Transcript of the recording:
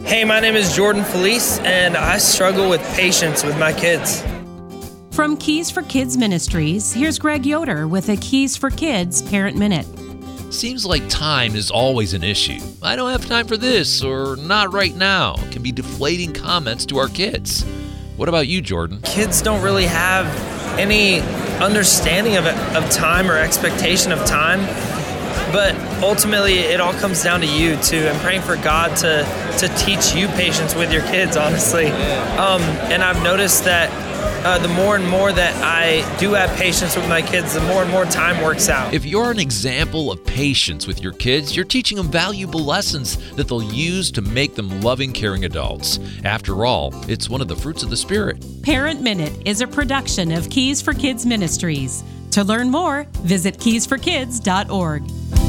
Hey, my name is Jordan Felice, and I struggle with patience with my kids. From Keys for Kids Ministries, here's Greg Yoder with a Keys for Kids Parent Minute. Seems like time is always an issue. I don't have time for this, or not right now, can be deflating comments to our kids. What about you, Jordan? Kids don't really have any understanding of time or expectation of time, but ultimately it all comes down to you too, and praying for God to teach you patience with your kids, honestly. And I've noticed that the more and more that I do have patience with my kids, the more and more time works out. If you're an example of patience with your kids, you're teaching them valuable lessons that they'll use to make them loving, caring adults. After all, it's one of the fruits of the Spirit. Parent Minute is a production of Keys for Kids Ministries. To learn more, visit keysforkids.org.